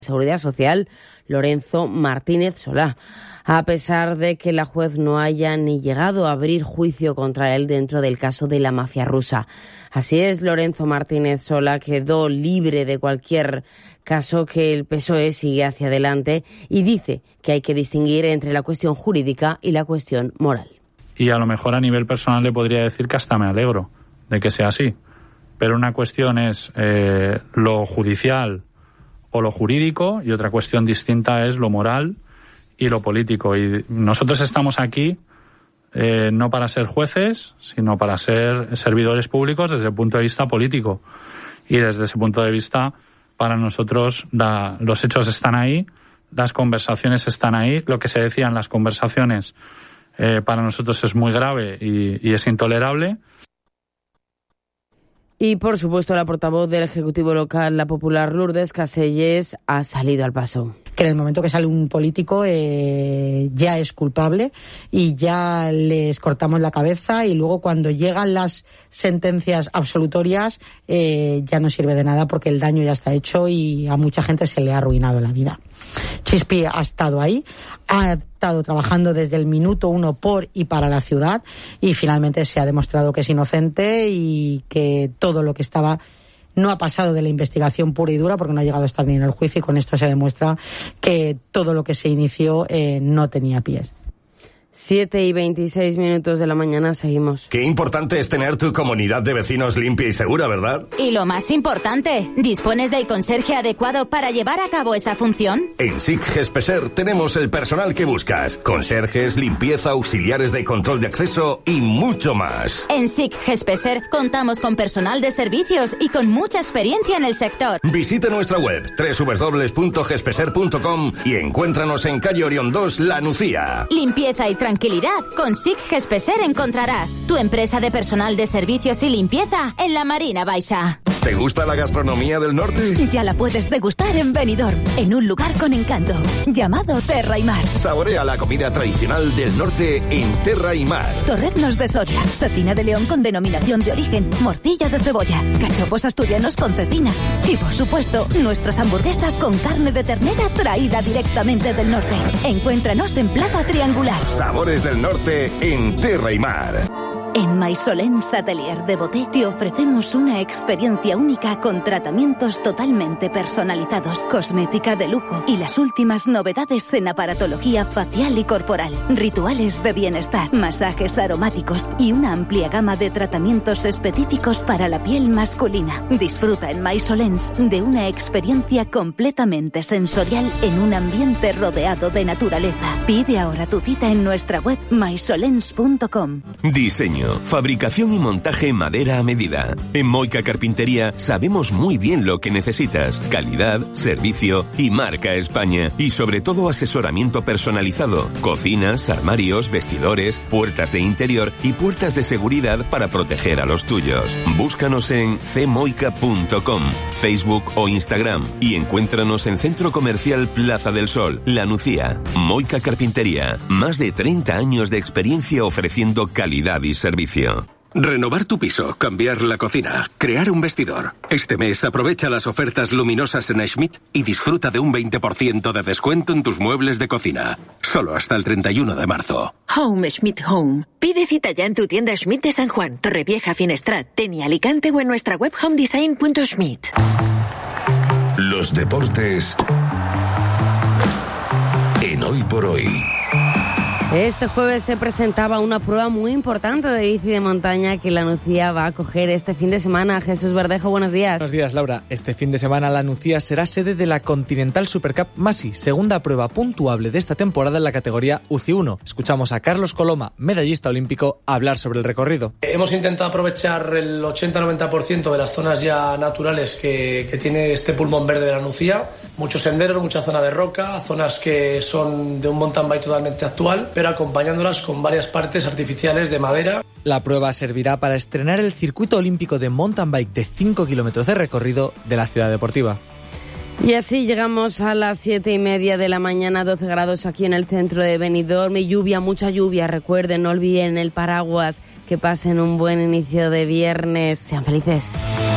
Seguridad Social, Lorenzo Martínez Solá, a pesar de que la juez no haya ni llegado a abrir juicio contra él dentro del caso de la mafia rusa. Así es, Lorenzo Martínez Solá quedó libre de cualquier caso que el PSOE sigue hacia adelante y dice que hay que distinguir entre la cuestión jurídica y la cuestión moral. Y a lo mejor a nivel personal le podría decir que hasta me alegro de que sea así. Pero una cuestión es lo judicial o lo jurídico y otra cuestión distinta es lo moral y lo político. Y nosotros estamos aquí no para ser jueces, sino para ser servidores públicos desde el punto de vista político. Y desde ese punto de vista, para nosotros los hechos están ahí, las conversaciones están ahí. Lo que se decía en las conversaciones para nosotros es muy grave y es intolerable. Y, por supuesto, la portavoz del Ejecutivo local, la popular Lourdes Caselles, ha salido al paso. Que en el momento que sale un político ya es culpable y ya les cortamos la cabeza, y luego cuando llegan las sentencias absolutorias ya no sirve de nada porque el daño ya está hecho y a mucha gente se le ha arruinado la vida. Chispi ha estado ahí, ha estado trabajando desde el minuto 1 por y para la ciudad y finalmente se ha demostrado que es inocente y que todo lo que estaba no ha pasado de la investigación pura y dura porque no ha llegado a estar ni en el juicio, y con esto se demuestra que todo lo que se inició no tenía pies. 7:26 de la mañana, seguimos. Qué importante es tener tu comunidad de vecinos limpia y segura, ¿verdad? Y lo más importante, ¿dispones del conserje adecuado para llevar a cabo esa función? En SIC Gespeser tenemos el personal que buscas. Conserjes, limpieza, auxiliares de control de acceso y mucho más. En SIC Gespeser contamos con personal de servicios y con mucha experiencia en el sector. Visita nuestra web www.gespeser.com y encuéntranos en calle Orión 2, La Nucía. Limpieza y tranquilidad, con SIC Gespeser encontrarás tu empresa de personal de servicios y limpieza en la Marina Baixa. ¿Te gusta la gastronomía del norte? Ya la puedes degustar en Benidorm, en un lugar con encanto, llamado Terra y Mar. Saborea la comida tradicional del norte en Terra y Mar. Torreznos de Soria, cecina de león con denominación de origen, morcilla de cebolla, cachopos asturianos con cecina y, por supuesto, nuestras hamburguesas con carne de ternera traída directamente del norte. Encuéntranos en Plaza Triangular. Sabores del norte en Terra y Mar. En Maisolens Atelier de Boté te ofrecemos una experiencia única con tratamientos totalmente personalizados, cosmética de lujo y las últimas novedades en aparatología facial y corporal, rituales de bienestar, masajes aromáticos y una amplia gama de tratamientos específicos para la piel masculina. Disfruta en Maisolens de una experiencia completamente sensorial en un ambiente rodeado de naturaleza. Pide ahora tu cita en nuestra web maisolens.com. Diseño, fabricación y montaje en madera a medida. En Moika Carpintería sabemos muy bien lo que necesitas. Calidad, servicio y marca España. Y sobre todo asesoramiento personalizado. Cocinas, armarios, vestidores, puertas de interior y puertas de seguridad para proteger a los tuyos. Búscanos en cmoica.com, Facebook o Instagram y encuéntranos en Centro Comercial Plaza del Sol, La Nucía. Moika Carpintería, más de 30 años de experiencia ofreciendo calidad y servicio. Renovar tu piso, cambiar la cocina, crear un vestidor. Este mes aprovecha las ofertas luminosas en Schmidt y disfruta de un 20% de descuento en tus muebles de cocina. Solo hasta el 31 de marzo. Home Schmidt Home. Pide cita ya en tu tienda Schmidt de San Juan, Torrevieja, Finestrat, Denia, Alicante o en nuestra web homedesign.schmidt. Los deportes en Hoy por Hoy. Este jueves se presentaba una prueba muy importante de bici de montaña que La Nucía va a acoger este fin de semana. Jesús Verdejo, buenos días. Buenos días, Laura. Este fin de semana La Nucía será sede de la Continental Supercup Masi, segunda prueba puntuable de esta temporada en la categoría UCI1. Escuchamos a Carlos Coloma, medallista olímpico, hablar sobre el recorrido. Hemos intentado aprovechar el 80-90% de las zonas ya naturales que tiene este pulmón verde de La Nucía. Muchos senderos, mucha zona de roca, zonas que son de un mountain bike totalmente actual, pero acompañándolas con varias partes artificiales de madera. La prueba servirá para estrenar el circuito olímpico de mountain bike de 5 kilómetros de recorrido de la ciudad deportiva. Y así llegamos a las 7:30 de la mañana, 12 grados aquí en el centro de Benidorm y lluvia, mucha lluvia. Recuerden, no olviden el paraguas, que pasen un buen inicio de viernes. Sean felices.